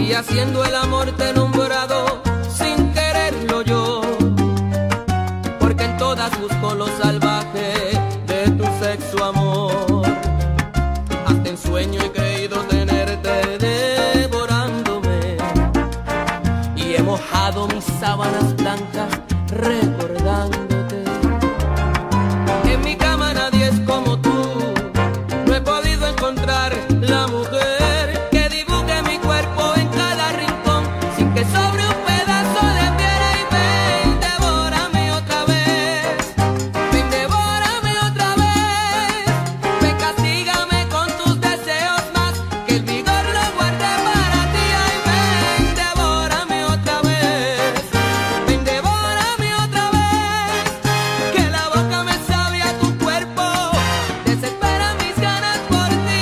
y haciendo el amor te he nombrado sin quererlo yo, porque en todas busco lo salvaje de tu sexo amor. Hasta en sueño he creído tenerte devorándome y he mojado mis sábanas blancas recordándote. En mi cama nadie es como tú, no he podido encontrar la mujer que dibuje mi cuerpo en cada rincón sin que sobre un pedazo de piel. Y ven, devórame otra vez, ven, devórame otra vez, ven, castígame con tus deseos más, que el vigor lo guarde para ti. Ay, ven, devórame otra vez, ven, devórame otra vez, que la boca me sabe a tu cuerpo, desespera mis ganas por ti.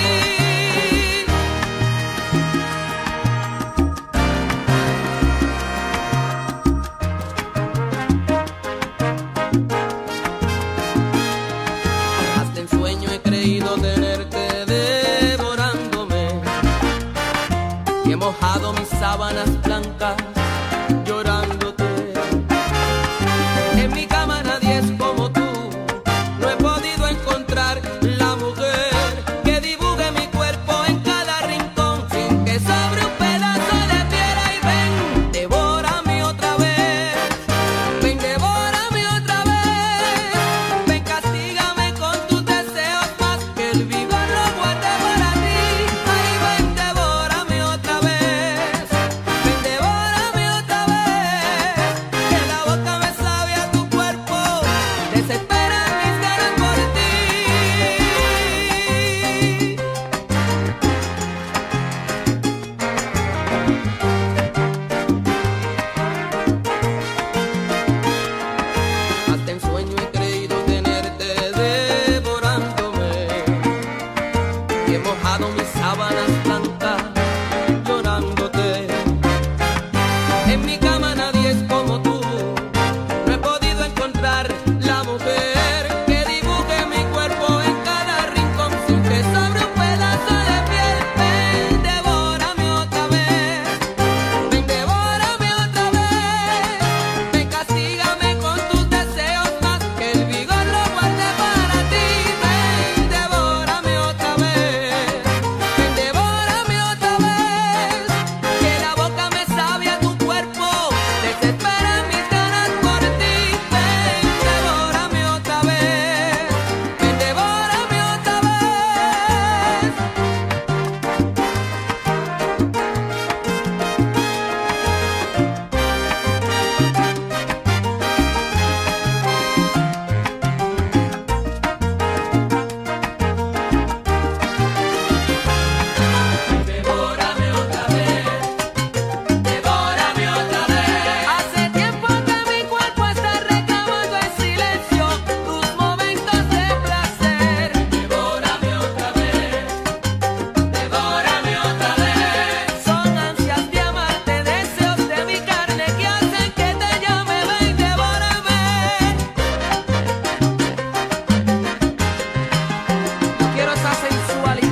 Hasta en sueño he creído tenerte devorándome y he mojado mis sábanas blancas llorándote. En mi cama nadie es como tú, no he podido encontrar la mujer que dibuje mi cuerpo en cada rincón sin que sobre un pedazo de piel. Y ven, devórame otra vez, ven, devórame otra vez, ven, castígame con tus deseos más, que el vigor lo guarde para ti. Ay, ven, devórame otra vez, ven, devórame otra vez, que la boca me sabe a tu cuerpo, desespera mis ganas por ti. Hasta en sueño he creído tenerte devorándome y he mojado mis sábanas blancas llorándote. En mi cama nadie es como tú, no he podido encontrar la mujer que dibuje mi cuerpo en cada rincón sin que sobre un pedazo de piel. Ven, devórame otra vez, ven, devórame otra vez, ven, castígame con tus deseos más, que el vigor lo guarde para ti. Ven, devórame otra vez, ven, devórame otra vez, que la boca me sabe a tu cuerpo, desespera mis ganas por ti. Ven, devórame otra vez, ven, devórame otra vez. Devórame otra vez, devórame otra vez. Hace tiempo que mi cuerpo está reclamando en silencio tus momentos de placer. Devórame otra vez, devórame otra vez. Son ansias de amarte, deseos de mi carne que hacen que te llame. Ven, devórame. Quiero esa sensualidad